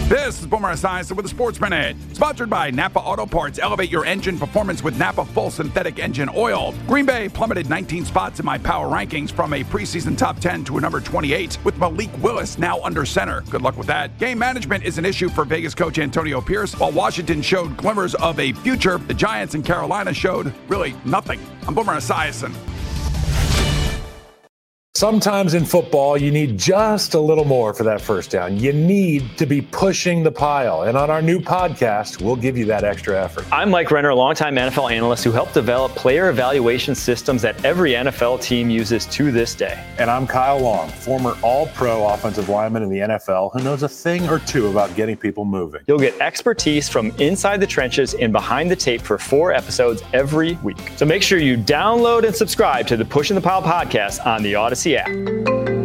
This is Boomer Esiason with a Sports Minute, sponsored by Napa Auto Parts. Elevate your engine performance with Napa Full Synthetic Engine Oil. Green Bay plummeted 19 spots in my power rankings from a preseason top 10 to a number 28, with Malik Willis now under center. Good luck with that. Game management is an issue for Vegas coach Antonio Pierce. While Washington showed glimmers of a future, the Giants and Carolina showed really nothing. I'm Boomer Esiason. Sometimes in football, you need just a little more for that first down. You need to be pushing the pile. And on our new podcast, we'll give you that extra effort. I'm Mike Renner, a longtime NFL analyst who helped develop player evaluation systems that every NFL team uses to this day. And I'm Kyle Long, former all-pro offensive lineman in the NFL who knows a thing or two about getting people moving. You'll get expertise from inside the trenches and behind the tape for 4 episodes every week. So make sure you download and subscribe to the Pushing the Pile podcast on the Odyssey app.